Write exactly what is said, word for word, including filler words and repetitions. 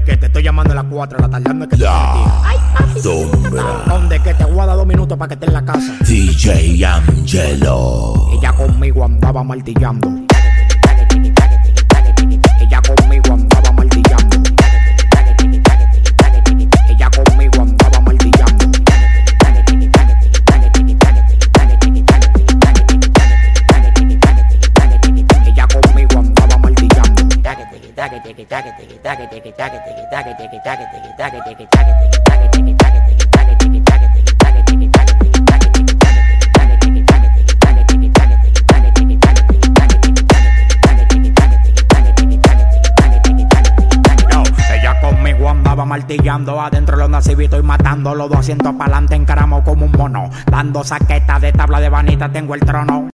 que te estoy llamando a las cuatro de la tarde. ¿Dónde es que te La Ay, papi, sombra. ¿Dónde es que te voy a dar dos minutos para que estés en la casa? D J Angelo. Ella conmigo andaba martillando. Ella conmigo andaba martillando. Ella conmigo andaba martillando. Ella conmigo andaba martillando. Ella conmigo andaba martillando, adentro los nacivitos y matando, los dos asientos para adelante encaramos como un mono, dando saquetas de tabla de vanita tengo el trono.